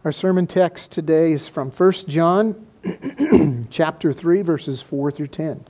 Our sermon text today is from 1 John chapter 3, verses 4 through 10.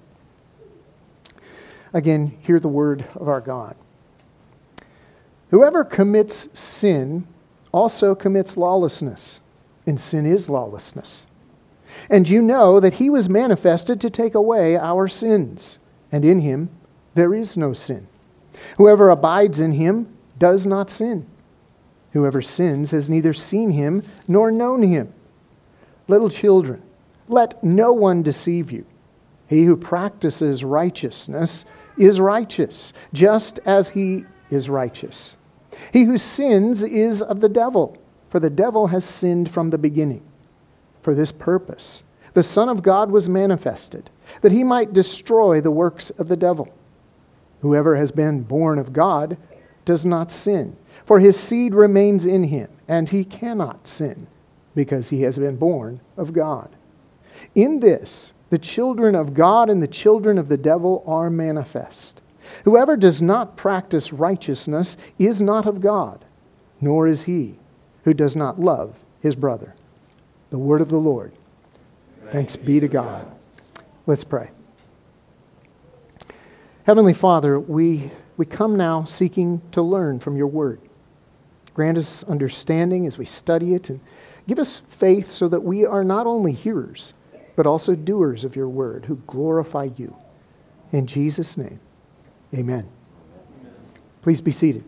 Again, hear the word of our God. Whoever commits sin also commits lawlessness, and sin is lawlessness. And you know that he was manifested to take away our sins, and in him there is no sin. Whoever abides in him does not sin. Whoever sins has neither seen him nor known him. Little children, let no one deceive you. He who practices righteousness is righteous, just as he is righteous. He who sins is of the devil, for the devil has sinned from the beginning. For this purpose, the Son of God was manifested, that he might destroy the works of the devil. Whoever has been born of God does not sin, for his seed remains in him, and he cannot sin, because he has been born of God. In this, the children of God and the children of the devil are manifest. Whoever does not practice righteousness is not of God, nor is he who does not love his brother. The word of the Lord. Thanks be to God. Let's pray. Heavenly Father, we come now seeking to learn from your word. Grant us understanding as we study it, and give us faith so that we are not only hearers, but also doers of your word who glorify you. In Jesus' name, amen. Please be seated.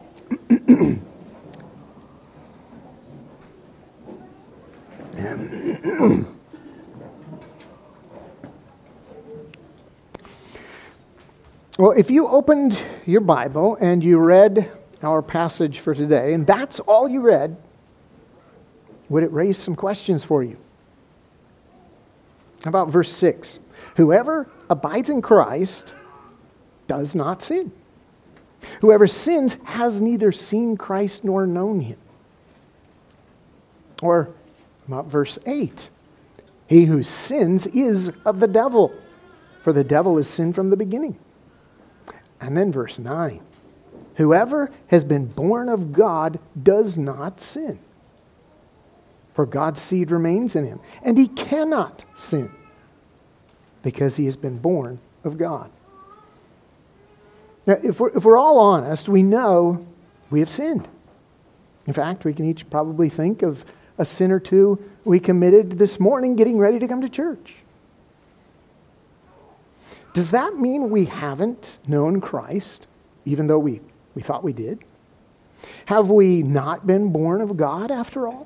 Well, if you opened your Bible and you read our passage for today, and that's all you read, would it raise some questions for you? How about verse 6? Whoever abides in Christ does not sin. Whoever sins has neither seen Christ nor known him. Or about verse 8? He who sins is of the devil, for the devil has sinned from the beginning. And then verse 9. Whoever has been born of God does not sin, for God's seed remains in him, and he cannot sin, because he has been born of God. Now, if we're all honest, we know we have sinned. In fact, we can each probably think of a sin or two we committed this morning getting ready to come to church. Does that mean we haven't known Christ, even though we thought we did? Have we not been born of God after all?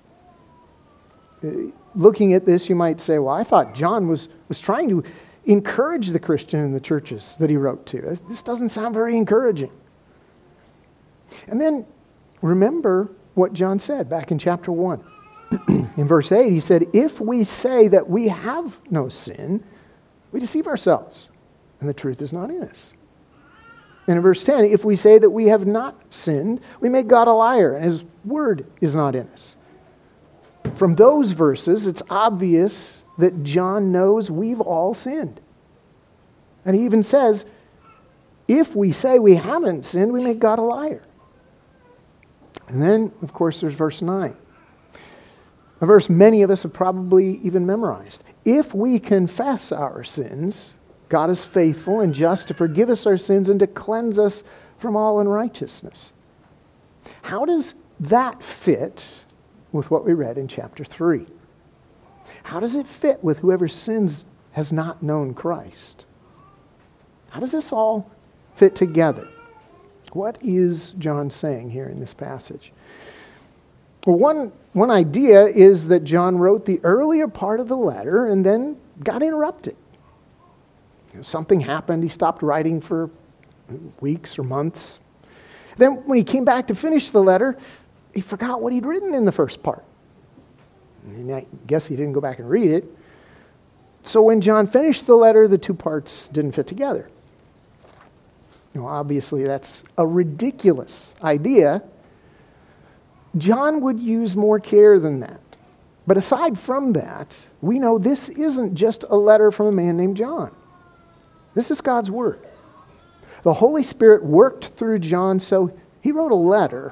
Looking at this, you might say, well, I thought John was trying to encourage the Christian in the churches that he wrote to. This doesn't sound very encouraging. And then remember what John said back in chapter 1. In verse 8, he said, if we say that we have no sin, we deceive ourselves, and the truth is not in us. And in verse 10, if we say that we have not sinned, we make God a liar, and his word is not in us. From those verses, it's obvious that John knows we've all sinned. And he even says, if we say we haven't sinned, we make God a liar. And then, of course, there's verse 9. A verse many of us have probably even memorized. If we confess our sins, God is faithful and just to forgive us our sins and to cleanse us from all unrighteousness. How does that fit with what we read in chapter 3? How does it fit with whoever sins has not known Christ? How does this all fit together? What is John saying here in this passage? Well, one idea is that John wrote the earlier part of the letter and then got interrupted. Something happened. He stopped writing for weeks or months. Then when he came back to finish the letter, he forgot what he'd written in the first part. And I guess he didn't go back and read it. So when John finished the letter, the two parts didn't fit together. Obviously, that's a ridiculous idea. John would use more care than that. But aside from that, we know this isn't just a letter from a man named John. This is God's word. The Holy Spirit worked through John, so he wrote a letter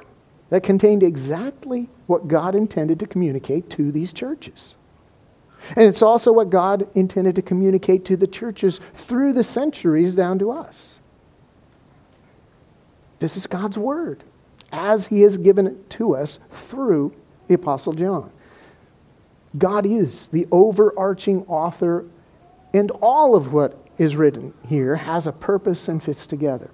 that contained exactly what God intended to communicate to these churches. And it's also what God intended to communicate to the churches through the centuries down to us. This is God's word, as he has given it to us through the Apostle John. God is the overarching author, and all of what is written here has a purpose and fits together.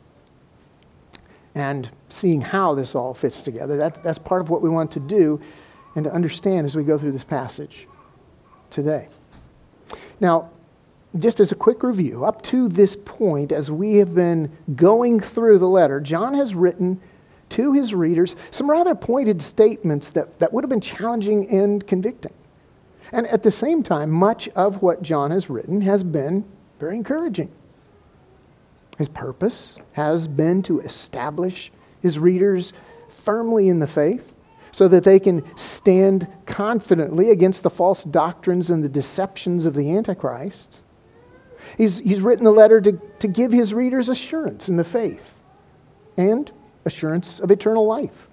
And seeing how this all fits together, that's part of what we want to do and to understand as we go through this passage today. Now, just as a quick review, up to this point, as we have been going through the letter, John has written to his readers some rather pointed statements that would have been challenging and convicting. And at the same time, much of what John has written has been very encouraging. His purpose has been to establish his readers firmly in the faith so that they can stand confidently against the false doctrines and the deceptions of the Antichrist. He's written the letter to give his readers assurance in the faith and assurance of eternal life.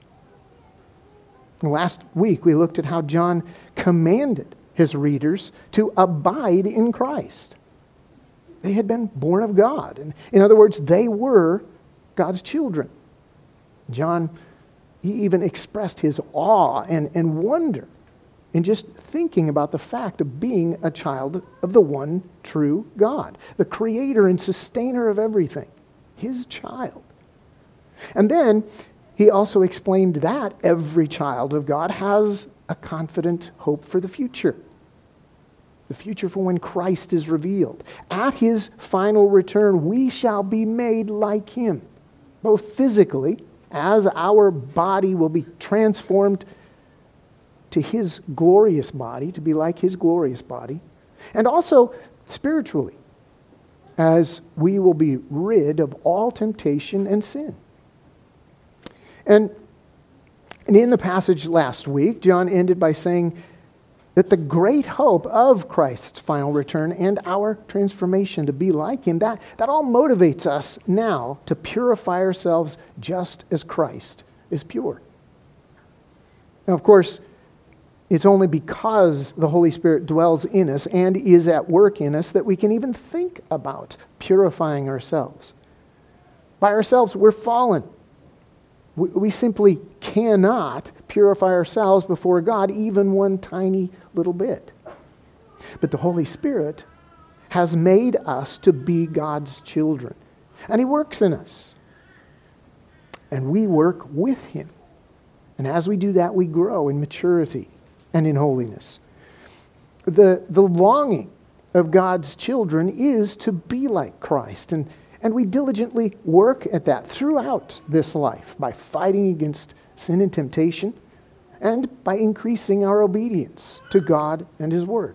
Last week we looked at how John commanded his readers to abide in Christ. They had been born of God. And in other words, they were God's children. John, he even expressed his awe and wonder in just thinking about the fact of being a child of the one true God, the creator and sustainer of everything, his child. And then he also explained that every child of God has a confident hope for the future for when Christ is revealed. At his final return, we shall be made like him, both physically, as our body will be transformed to his glorious body, to be like his glorious body, and also spiritually, as we will be rid of all temptation and sin. And in the passage last week, John ended by saying that the great hope of Christ's final return and our transformation to be like him, that all motivates us now to purify ourselves just as Christ is pure. Now, of course, it's only because the Holy Spirit dwells in us and is at work in us that we can even think about purifying ourselves. By ourselves, we're fallen. We simply cannot purify ourselves before God even one tiny little bit. But the Holy Spirit has made us to be God's children. And he works in us. And we work with him. And as we do that, we grow in maturity and in holiness. The longing of God's children is to be like Christ. And we diligently work at that throughout this life by fighting against sin and temptation and by increasing our obedience to God and his word.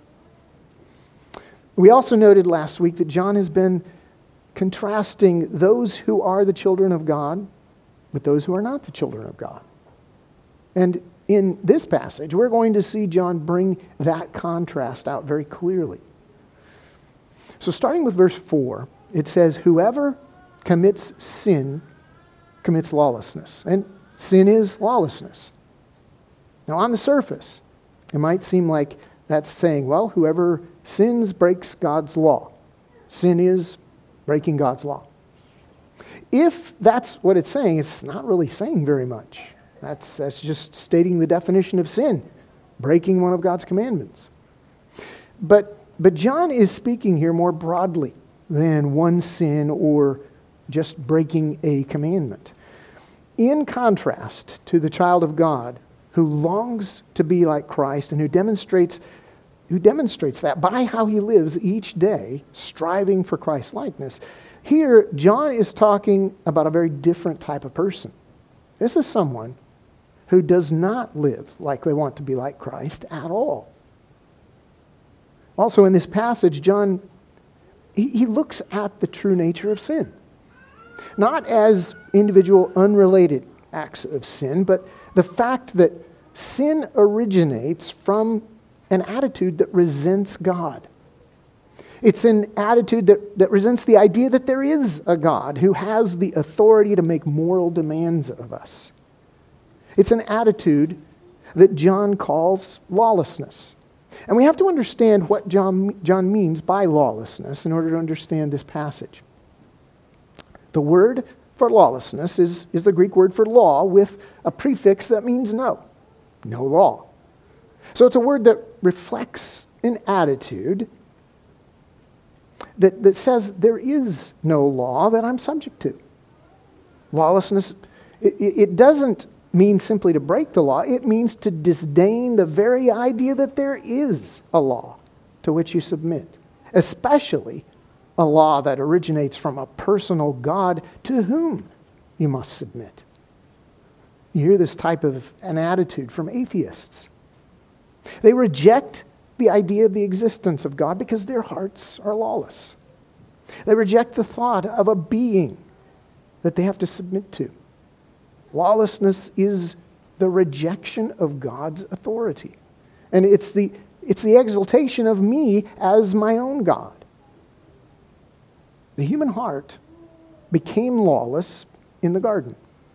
We also noted last week that John has been contrasting those who are the children of God with those who are not the children of God. And in this passage, we're going to see John bring that contrast out very clearly. So starting with verse 4, it says, whoever commits sin commits lawlessness. And sin is lawlessness. Now, on the surface, it might seem like that's saying, well, whoever sins breaks God's law. Sin is breaking God's law. If that's what it's saying, it's not really saying very much. That's just stating the definition of sin, breaking one of God's commandments. But John is speaking here more broadly than one sin or just breaking a commandment. In contrast to the child of God who longs to be like Christ and who demonstrates that by how he lives each day, striving for Christ's likeness, here John is talking about a very different type of person. This is someone who does not live like they want to be like Christ at all. Also in this passage, John he looks at the true nature of sin. Not as individual unrelated acts of sin, but the fact that sin originates from an attitude that resents God. It's an attitude that resents the idea that there is a God who has the authority to make moral demands of us. It's an attitude that John calls lawlessness. And we have to understand what John means by lawlessness in order to understand this passage. The word for lawlessness is the Greek word for law with a prefix that means no law. So it's a word that reflects an attitude that says there is no law that I'm subject to. Lawlessness, it doesn't mean simply to break the law. It means to disdain the very idea that there is a law to which you submit, especially a law that originates from a personal God to whom you must submit. You hear this type of an attitude from atheists. They reject the idea of the existence of God because their hearts are lawless. They reject the thought of a being that they have to submit to. Lawlessness is the rejection of God's authority. And it's the exaltation of me as my own God. The human heart became lawless in the garden.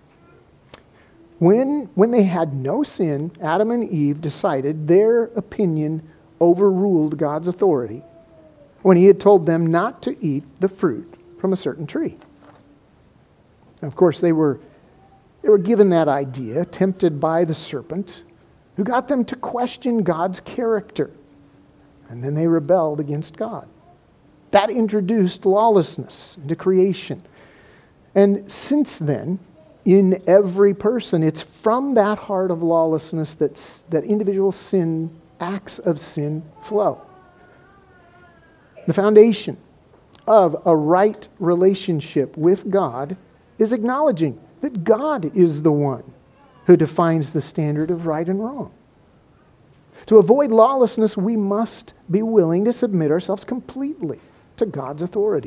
When they had no sin, Adam and Eve decided their opinion overruled God's authority when he had told them not to eat the fruit from a certain tree. And of course, they were given that idea, tempted by the serpent, who got them to question God's character. And then they rebelled against God. That introduced lawlessness into creation. And since then, in every person, it's from that heart of lawlessness that individual acts of sin flow. The foundation of a right relationship with God is acknowledging that God is the one who defines the standard of right and wrong. To avoid lawlessness, we must be willing to submit ourselves completely to God's authority.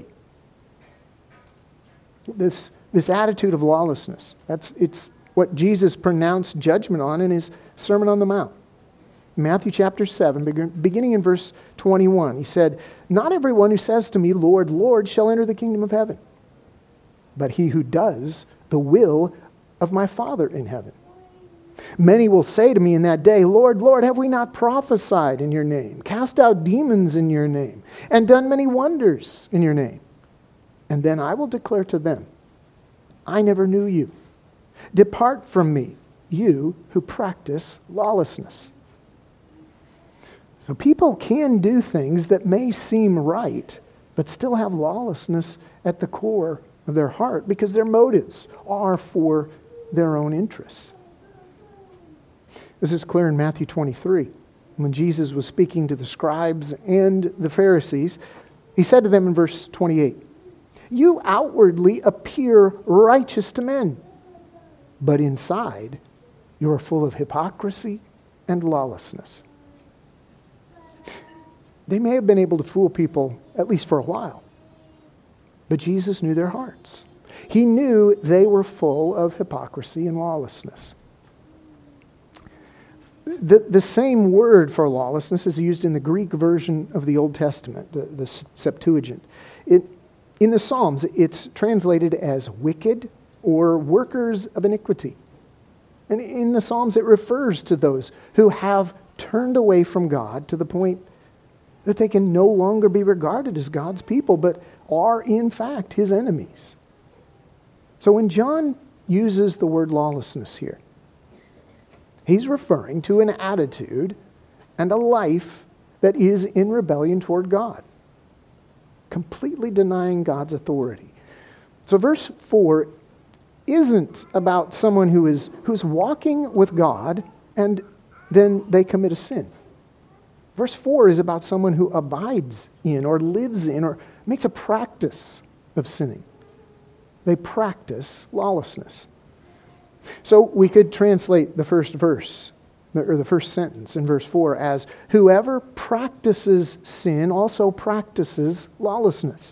This attitude of lawlessness, it's what Jesus pronounced judgment on in his Sermon on the Mount. Matthew chapter 7, beginning in verse 21, he said, "Not everyone who says to me, 'Lord, Lord,' shall enter the kingdom of heaven, but he who does the will of my Father in heaven. Many will say to me in that day, 'Lord, Lord, have we not prophesied in your name, cast out demons in your name, and done many wonders in your name?' And then I will declare to them, 'I never knew you. Depart from me, you who practice lawlessness.'" So people can do things that may seem right, but still have lawlessness at the core of their heart because their motives are for their own interests. This is clear in Matthew 23. When Jesus was speaking to the scribes and the Pharisees, he said to them in verse 28, "You outwardly appear righteous to men, but inside you are full of hypocrisy and lawlessness." They may have been able to fool people, at least for a while, but Jesus knew their hearts. He knew they were full of hypocrisy and lawlessness. The same word for lawlessness is used in the Greek version of the Old Testament, the Septuagint. In the Psalms, it's translated as wicked or workers of iniquity. And in the Psalms, it refers to those who have turned away from God to the point that they can no longer be regarded as God's people, but are in fact his enemies. So when John uses the word lawlessness here, he's referring to an attitude and a life that is in rebellion toward God, completely denying God's authority. So verse 4 isn't about someone who's walking with God and then they commit a sin. Verse 4 is about someone who abides in or lives in or makes a practice of sinning. They practice lawlessness. So we could translate the first verse, or the first sentence in verse 4 as, "Whoever practices sin also practices lawlessness."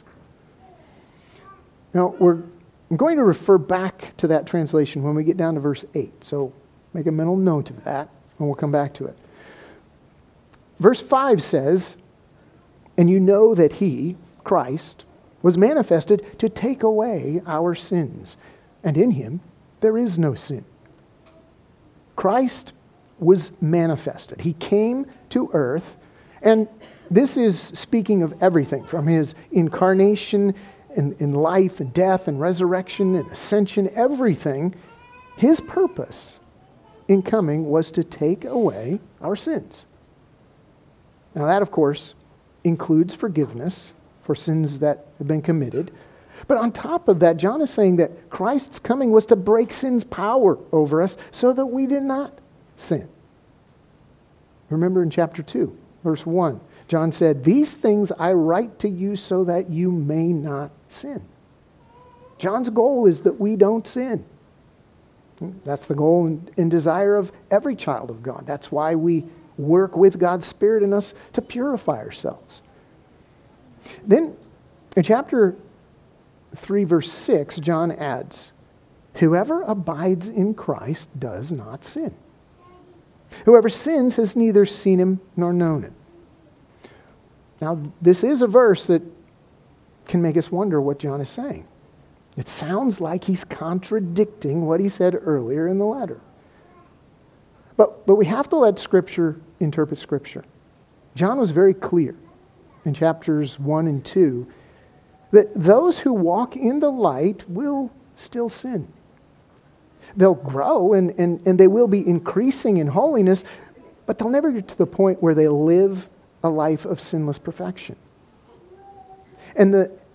Now, I'm going to refer back to that translation when we get down to verse 8. So make a mental note of that, and we'll come back to it. Verse 5 says, "And you know that he, Christ, was manifested to take away our sins, and in him there is no sin." Christ was manifested. He came to earth, and this is speaking of everything from his incarnation in life and death and resurrection and ascension, everything. His purpose in coming was to take away our sins. Now that, of course, includes forgiveness for sins that have been committed. But on top of that, John is saying that Christ's coming was to break sin's power over us so that we did not sin. Remember in chapter 2, verse 1, John said, "These things I write to you so that you may not sin." John's goal is that we don't sin. That's the goal and desire of every child of God. That's why we work with God's Spirit in us to purify ourselves. Then in chapter 3, verse 6, John adds, "Whoever abides in Christ does not sin. Whoever sins has neither seen him nor known him." Now, this is a verse that can make us wonder what John is saying. It sounds like he's contradicting what he said earlier in the letter. But we have to let Scripture interpret Scripture. John was very clear in chapters 1 and 2 that those who walk in the light will still sin. They'll grow and they will be increasing in holiness, but they'll never get to the point where they live a life of sinless perfection. In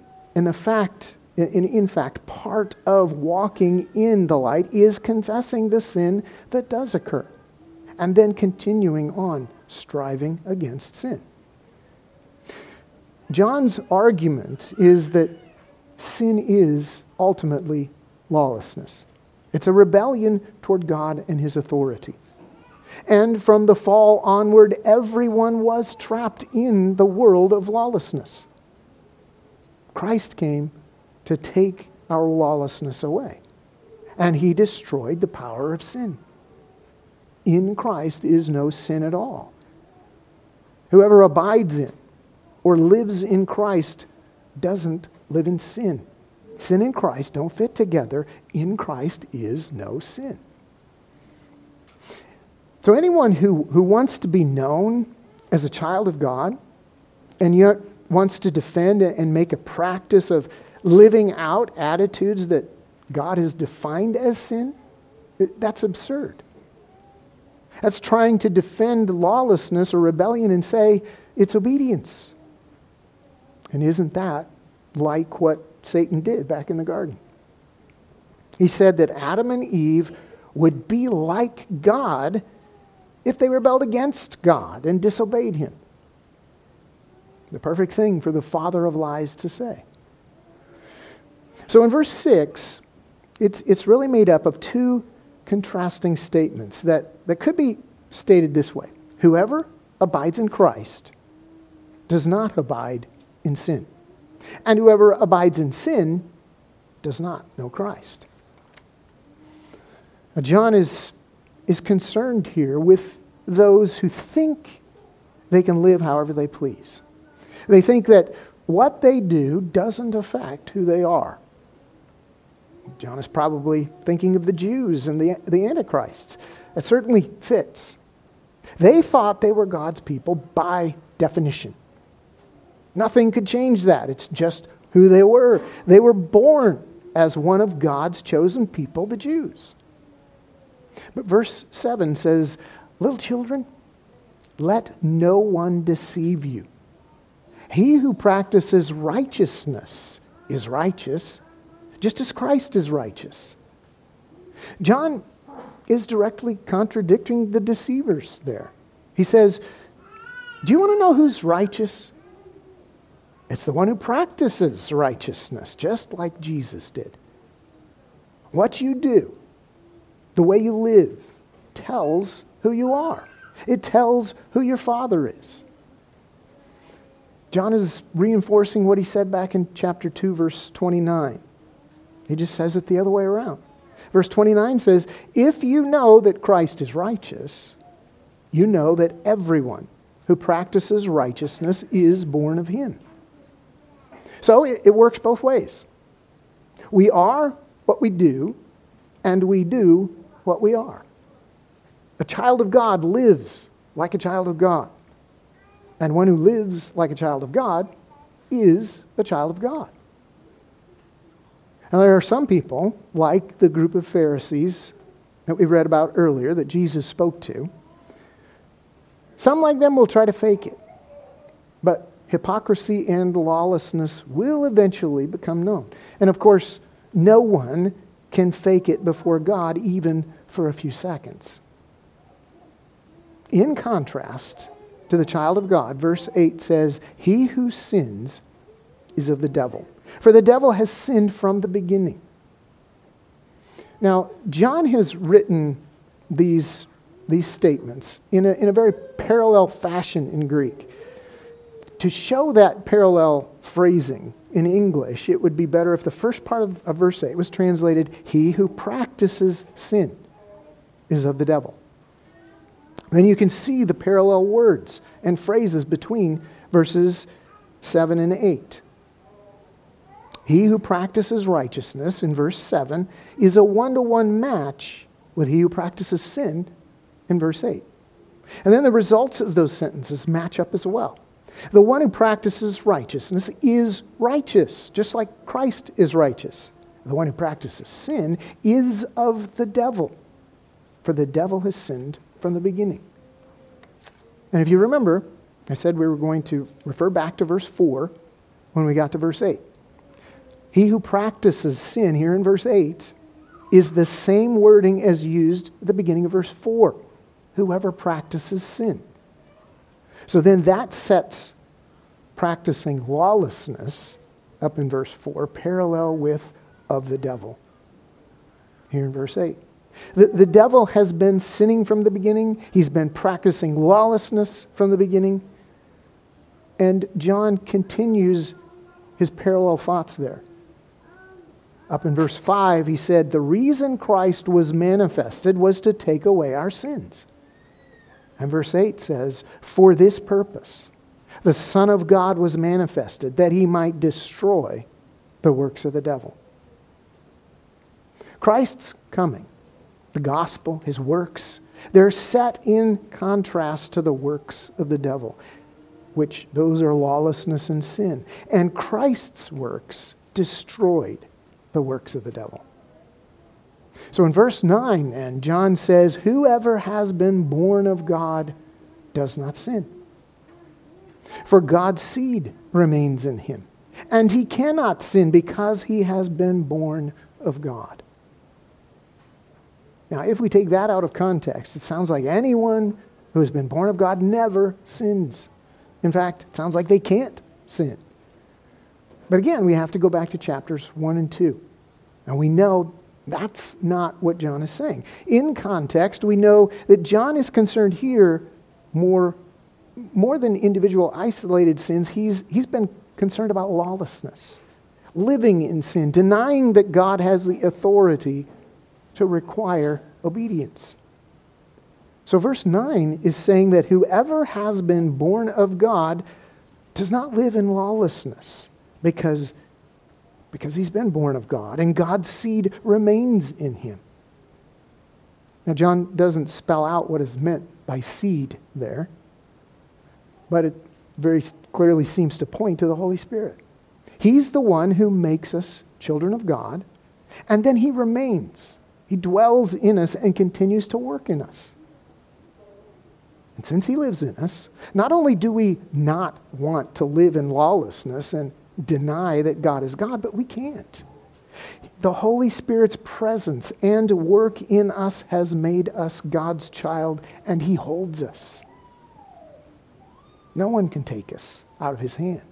fact, part of walking in the light is confessing the sin that does occur and then continuing on striving against sin. John's argument is that sin is ultimately lawlessness. It's a rebellion toward God and his authority. And from the fall onward, everyone was trapped in the world of lawlessness. Christ came to take our lawlessness away, and he destroyed the power of sin. In Christ is no sin at all. Whoever abides in or lives in Christ doesn't live in sin. Sin and Christ don't fit together. In Christ is no sin. So anyone who wants to be known as a child of God and yet wants to defend and make a practice of living out attitudes that God has defined as sin, that's absurd. That's trying to defend lawlessness or rebellion and say it's obedience. And isn't that like what Satan did back in the garden? He said that Adam and Eve would be like God if they rebelled against God and disobeyed him. The perfect thing for the father of lies to say. So in verse 6, it's really made up of two contrasting statements that could be stated this way. Whoever abides in Christ does not abide in sin. And whoever abides in sin does not know Christ. Now, John is concerned here with those who think they can live however they please. They think that what they do doesn't affect who they are. John is probably thinking of the Jews and the Antichrists. It certainly fits. They thought they were God's people by definition. Nothing could change that. It's just who they were. They were born as one of God's chosen people, the Jews. But verse 7 says, "Little children, let no one deceive you. He who practices righteousness is righteous, just as Christ is righteous." John is directly contradicting the deceivers there. He says, do you want to know who's righteous? It's the one who practices righteousness, just like Jesus did. What you do, the way you live, tells who you are. It tells who your Father is. John is reinforcing what he said back in chapter 2, verse 29. He just says it the other way around. Verse 29 says, if you know that Christ is righteous, you know that everyone who practices righteousness is born of him. So it works both ways. We are what we do, and we do what we are. A child of God lives like a child of God. And one who lives like a child of God is a child of God. Now, there are some people, like the group of Pharisees that we read about earlier that Jesus spoke to. Some like them will try to fake it. But hypocrisy and lawlessness will eventually become known. And of course, no one can fake it before God even for a few seconds. In contrast to the child of God, verse 8 says, "He who sins is of the devil. For the devil has sinned from the beginning." Now, John has written these statements in a very parallel fashion in Greek. To show that parallel phrasing in English, it would be better if the first part of verse 8 was translated, "He who practices sin is of the devil." Then you can see the parallel words and phrases between verses 7 and 8. He who practices righteousness, in verse 7, is a one-to-one match with he who practices sin, in verse 8. And then the results of those sentences match up as well. The one who practices righteousness is righteous, just like Christ is righteous. The one who practices sin is of the devil, for the devil has sinned from the beginning. And if you remember, I said we were going to refer back to verse 4 when we got to verse 8. He who practices sin here in verse 8 is the same wording as used at the beginning of verse 4. Whoever practices sin. So then that sets practicing lawlessness up in verse 4 parallel with of the devil here in verse 8. The devil has been sinning from the beginning. He's been practicing lawlessness from the beginning. And John continues his parallel thoughts there. Up in verse 5, he said, "The reason Christ was manifested was to take away our sins." And verse 8 says, "For this purpose, the Son of God was manifested, that he might destroy the works of the devil." Christ's coming, the gospel, his works, they're set in contrast to the works of the devil, which those are lawlessness and sin. And Christ's works destroyed the works of the devil. So in verse 9 then, John says, "Whoever has been born of God does not sin. For God's seed remains in him, and he cannot sin because he has been born of God." Now, if we take that out of context, it sounds like anyone who has been born of God never sins. In fact, it sounds like they can't sin. But again, we have to go back to chapters 1 and 2. And we know that's not what John is saying. In context, we know that John is concerned here more than individual isolated sins. He's been concerned about lawlessness, living in sin, denying that God has the authority to require obedience. So verse 9 is saying that whoever has been born of God does not live in lawlessness because he's been born of God and God's seed remains in him. Now, John doesn't spell out what is meant by seed there, but it very clearly seems to point to the Holy Spirit. He's the one who makes us children of God, and then he remains. He dwells in us and continues to work in us. And since he lives in us, not only do we not want to live in lawlessness and deny that God is God, but we can't. The Holy Spirit's presence and work in us has made us God's child, and he holds us. No one can take us out of his hand.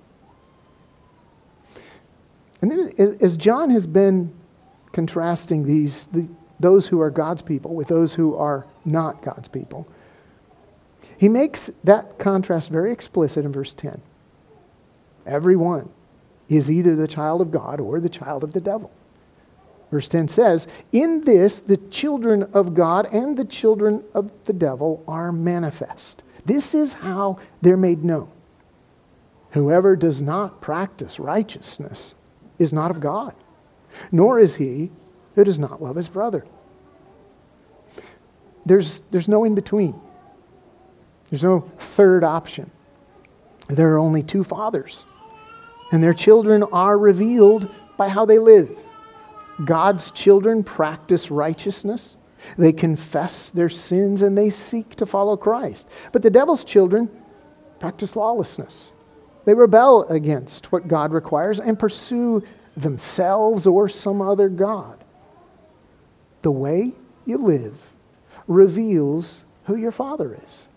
And then as John has been contrasting those who are God's people with those who are not God's people, he makes that contrast very explicit in verse 10. Everyone is either the child of God or the child of the devil. Verse 10 says, "In this the children of God and the children of the devil are manifest." This is how they're made known. Whoever does not practice righteousness is not of God, nor is he who does not love his brother. there's no in between. There's no third option. There are only two fathers, and their children are revealed by how they live. God's children practice righteousness. They confess their sins and they seek to follow Christ. But the devil's children practice lawlessness. They rebel against what God requires and pursue themselves or some other god. The way you live reveals who your father is.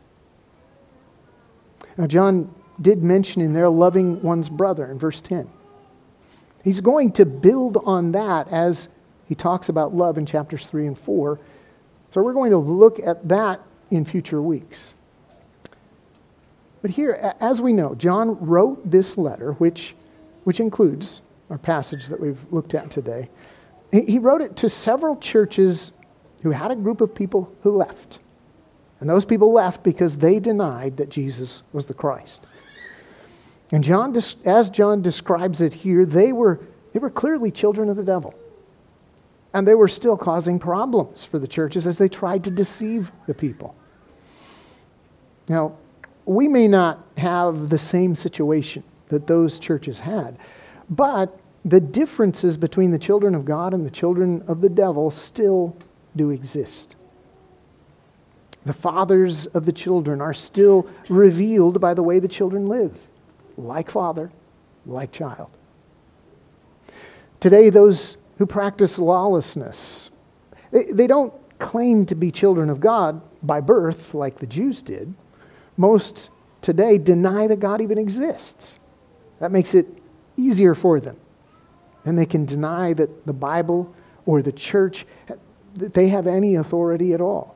Now, John did mention in there loving one's brother in verse 10. He's going to build on that as he talks about love in chapters 3 and 4. So we're going to look at that in future weeks. But here, as we know, John wrote this letter, which includes our passage that we've looked at today. He wrote it to several churches who had a group of people who left. And those people left because they denied that Jesus was the Christ. And John, as John describes it here, they were clearly children of the devil. And they were still causing problems for the churches as they tried to deceive the people. Now, we may not have the same situation that those churches had, but the differences between the children of God and the children of the devil still do exist. The fathers of the children are still revealed by the way the children live, like father, like child. Today, those who practice lawlessness, they don't claim to be children of God by birth like the Jews did. Most today deny that God even exists. That makes it easier for them. And they can deny that the Bible or the church, that they have any authority at all.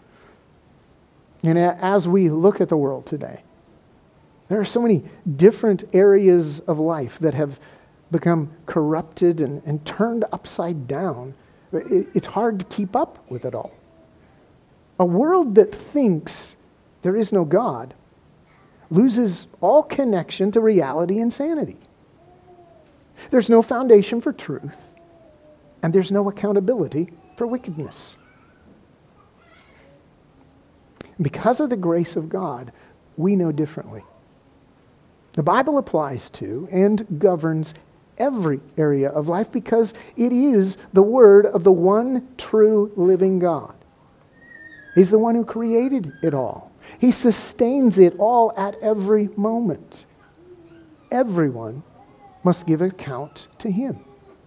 And as we look at the world today, there are so many different areas of life that have become corrupted and turned upside down. It's hard to keep up with it all. A world that thinks there is no God loses all connection to reality and sanity. There's no foundation for truth, and there's no accountability for wickedness. Because of the grace of God, we know differently. The Bible applies to and governs every area of life because it is the word of the one true living God. He's the one who created it all. He sustains it all at every moment. Everyone must give account to him.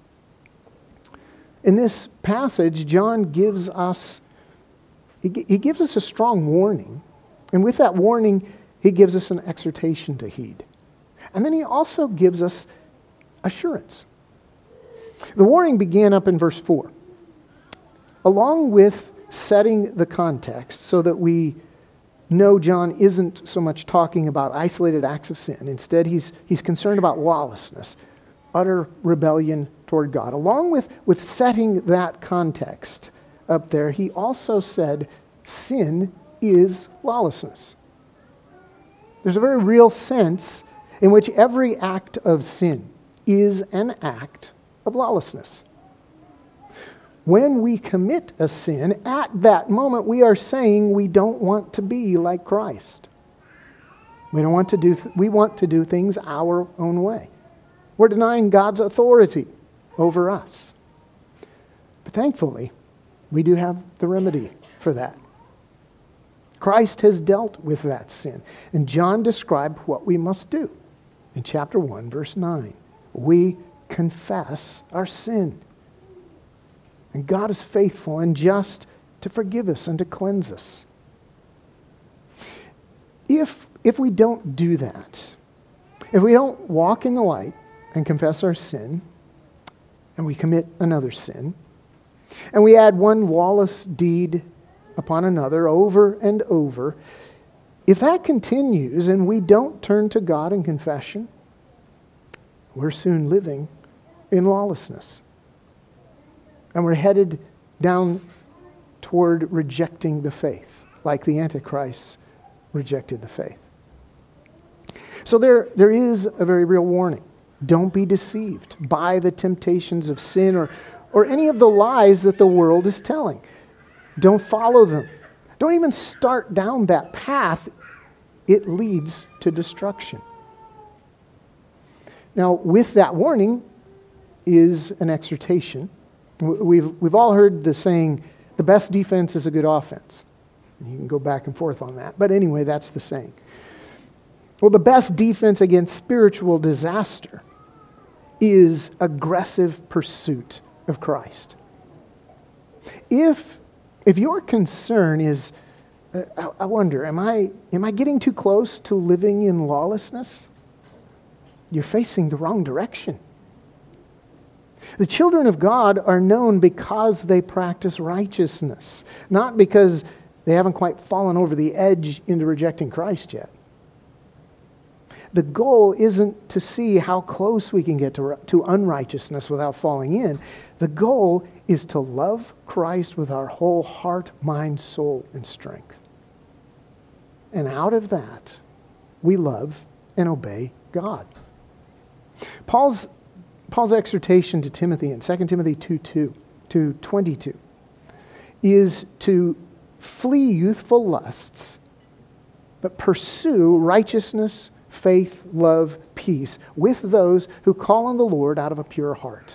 In this passage, John gives us he gives us a strong warning. And with that warning, he gives us an exhortation to heed. And then he also gives us assurance. The warning began up in verse 4. Along with setting the context so that we know John isn't so much talking about isolated acts of sin. Instead, he's concerned about lawlessness, utter rebellion toward God. Along with setting that context up there, he also said sin is lawlessness. There's a very real sense in which every act of sin is an act of lawlessness. When we commit a sin, at that moment we are saying we don't want to be like Christ. We want to do things our own way. We're denying God's authority over us. But thankfully, we do have the remedy for that. Christ has dealt with that sin. And John described what we must do. In chapter 1, verse 9, we confess our sin. And God is faithful and just to forgive us and to cleanse us. If we don't do that, if we don't walk in the light and confess our sin, and we commit another sin, and we add one lawless deed upon another over and over, if that continues and we don't turn to God in confession, we're soon living in lawlessness. And we're headed down toward rejecting the faith, like the Antichrist rejected the faith. So there is a very real warning. Don't be deceived by the temptations of sin or any of the lies that the world is telling. Don't follow them. Don't even start down that path. It leads to destruction. Now, with that warning is an exhortation. We've all heard the saying, the best defense is a good offense. You can go back and forth on that. But anyway, that's the saying. Well, the best defense against spiritual disaster is aggressive pursuit of Christ. If your concern is, I wonder, am I getting too close to living in lawlessness? You're facing the wrong direction. The children of God are known because they practice righteousness, not because they haven't quite fallen over the edge into rejecting Christ yet. The goal isn't to see how close we can get to unrighteousness without falling in. The goal is to love Christ with our whole heart, mind, soul, and strength. And out of that, we love and obey God. Paul's exhortation to Timothy in 2 Timothy 2:22 is to flee youthful lusts, but pursue righteousness, faith, love, peace with those who call on the Lord out of a pure heart.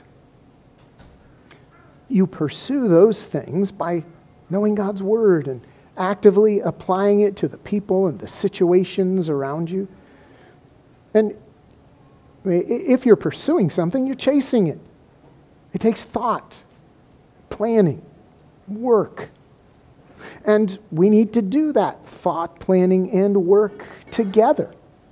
You pursue those things by knowing God's word and actively applying it to the people and the situations around you. And if you're pursuing something, you're chasing it. It takes thought, planning, work. And we need to do that thought, planning, and work together.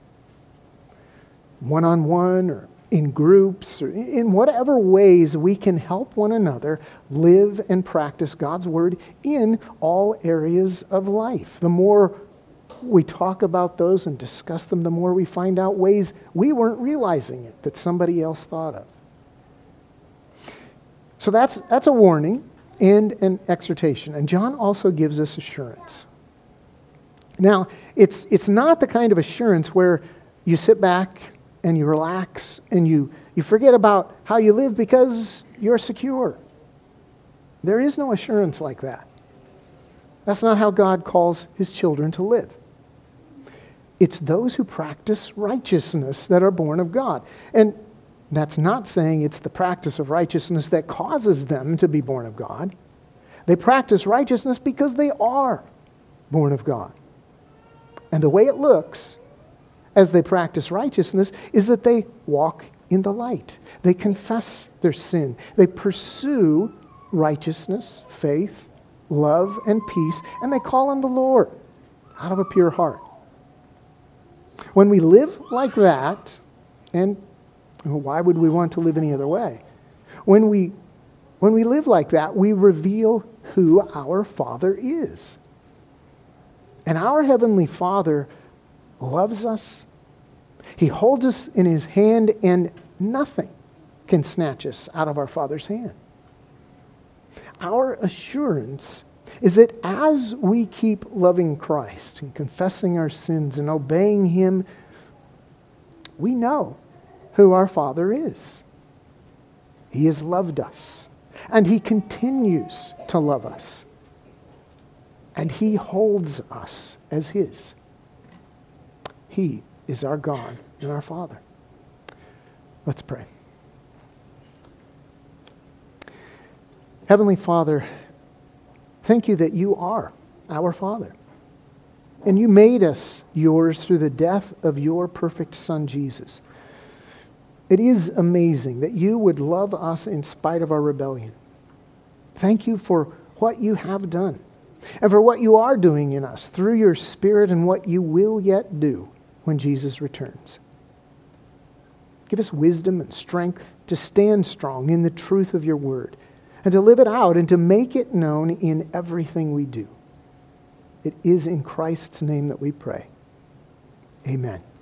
One-on-one or in groups or in whatever ways we can help one another live and practice God's word in all areas of life. The more we talk about those and discuss them, the more we find out ways we weren't realizing it that somebody else thought of. So that's a warning and an exhortation. And John also gives us assurance. Now, it's not the kind of assurance where you sit back and you relax and you forget about how you live because you're secure. There is no assurance like that. That's not how God calls his children to live. It's those who practice righteousness that are born of God. And that's not saying it's the practice of righteousness that causes them to be born of God. They practice righteousness because they are born of God. And the way it looks as they practice righteousness is that they walk in the light. They confess their sin. They pursue righteousness, faith, love, and peace, and they call on the Lord out of a pure heart. When we live like that, and why would we want to live any other way? When we live like that, we reveal who our Father is. And our Heavenly Father loves us. He holds us in his hand, and nothing can snatch us out of our Father's hand. Our assurance is that as we keep loving Christ and confessing our sins and obeying him, we know who our Father is. He has loved us, and he continues to love us. And he holds us as his. He is our God and our Father. Let's pray. Heavenly Father, thank you that you are our Father. And you made us yours through the death of your perfect Son, Jesus. It is amazing that you would love us in spite of our rebellion. Thank you for what you have done and for what you are doing in us through your Spirit and what you will yet do when Jesus returns. Give us wisdom and strength to stand strong in the truth of your word and to live it out and to make it known in everything we do. It is in Christ's name that we pray. Amen.